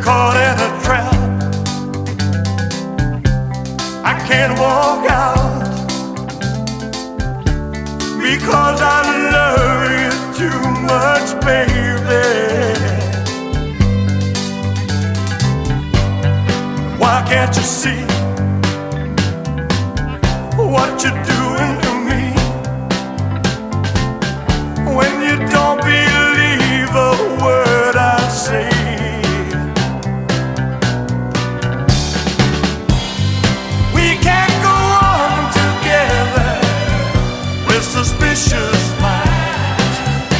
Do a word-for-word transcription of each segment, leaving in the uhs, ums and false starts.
caught in a trap. I can't walk out because I love you too much, baby. Why can't you see what you're doing to me? When you don't believe a word I say, we can't go on together with suspicious minds,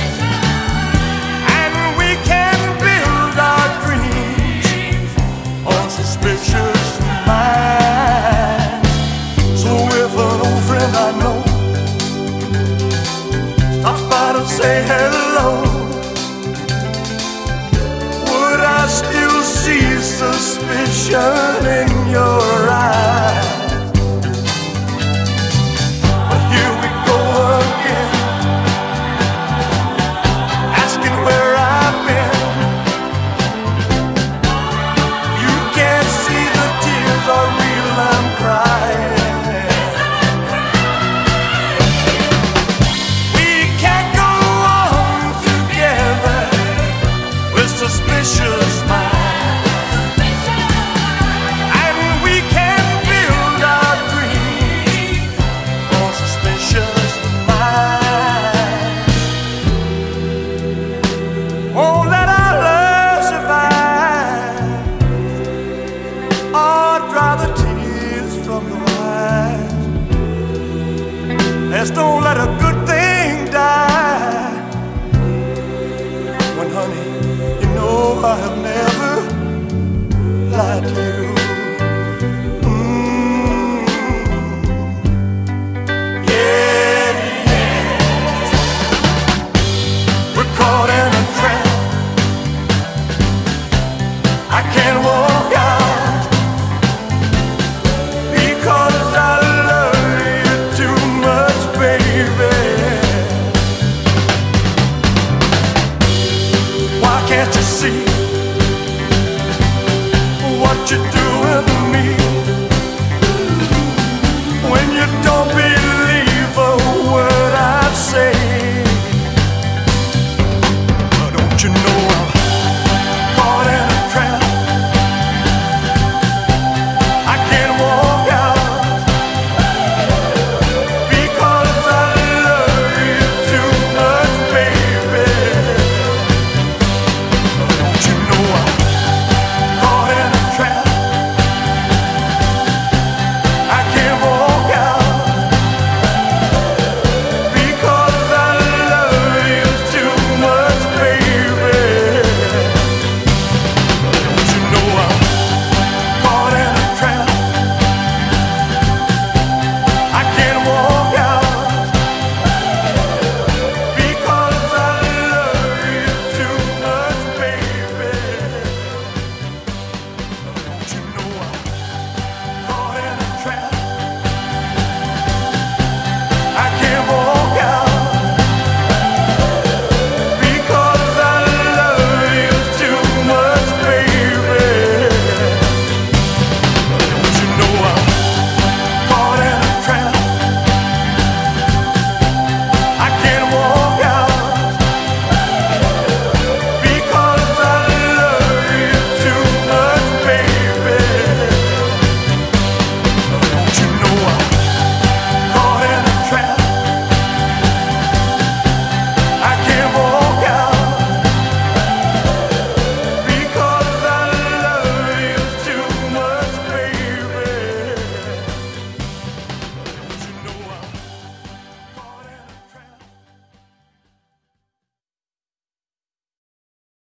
and we can build our dreams on suspicious minds. So if an old friend I know stops by to say hello, would I still see suspicion in your eyes? But here we go again, asking where I've been. You can't see the tears are real, I'm crying. Suspicious minds, and we can build our dreams on suspicious minds. Won't let our love survive, or dry the tears from your eyes. Let's don't let a good thing die. When, honey, I have never lied to you. Mm. Yeah, yeah. We're caught in a trap. I can't walk out because I love you too much, baby. Why can't you see